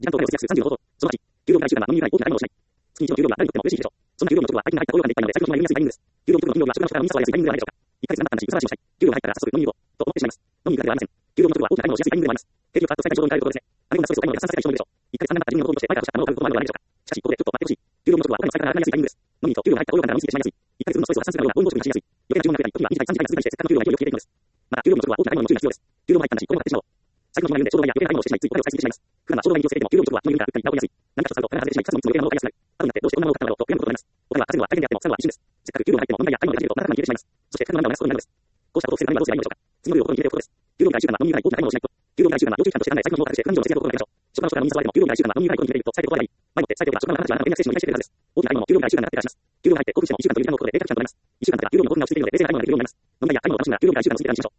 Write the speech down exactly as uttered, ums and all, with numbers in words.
時間とお金を節約するさんじゅうの方法。そのはち、給料未来習慣は飲み以外大きな買い物をしない。月に一度の給料が誰にとっても嬉しいでしょう。そんな給料の不足は相手に入った費用ができないので、財布の暇になりやすいタイミングです。給料不足の企業には職場の職場を飲み誘いやすいタイミングではないでしょうか。いっかげつ頑張ったんだし、嘘話をしたい。給料が入ったら早速飲みに行こう。と思ってしまいます。飲みに行かなくてはありません。給料の不足は大きな買い物をしやすいタイミングでもあります。景気をパッと最長に変えることですね。あるようなストレスを買い物をたくさん避けたい人もいるでしょう。いっかげつ頑張った自分の行動として前からとしたものを買うこともあるのではないでしょうか。しかし、ここでちょっと待ってほしい。給料の不足はお金の使い方がなくなりやすいタイミングです。飲みに行くと給料が入った頃から飲みすぎてしまいやすい。いっかげつ分のストレスを発散するような本能不足に走りやすい。余計な注文が増えたり、時にはにじかいさんじかいが過ぎたりして、せっかくの給料が勢いよく消えていくのです。また、給料の不足は大きな買い物の注意が必要です。給料も入ったんだし、これも買ってしまおう。財布の暇なので、ちょうどいいや余計な買い物をしてしまい、ついお金を使いすぎてしまいます。普段はちょうどいい利用していても、給料不足は人の指からうっかり裏を見やすい。何かと使うとお金が外れてしまい、ふたつみっつも余計なものを買いやすくなる。後になってどうしてこんなものを買ったのだろうと悔やむことになります。お金は稼ぐのは大変であっても使うのは一瞬です。せっかく給料が入っても問題や買い物が始めると何らかに消えてしまいます。そしてせっかくの涙を流すことになるのです。こうしたことを防ぐためにはどうすればいいのでしょうか。次のように心に入れておくことです。給料未来習慣は飲み以外大きな買い物をしないと。給料未来習慣は要注意感として考え、財布の紐を隠して感情の節約を心がけましょう。職場の職場の飲みに誘われても給料未来習慣は飲み以外大きなメリットを伝えておくことがいい。前もって伝えておけば職場の話はあなたの連絡精神を理解してくれるはずです。大きな買い物も給料未来習慣があってからします。給料が入って興奮してもいっしゅうかんという時間のことで冷却期間となります。いっしゅうかん経てば給料の興奮が落ち着いているので冷静な買い物ができるようになります。飲み会や買い物を楽しむなら給料未来習慣の過ぎてからにしましょう。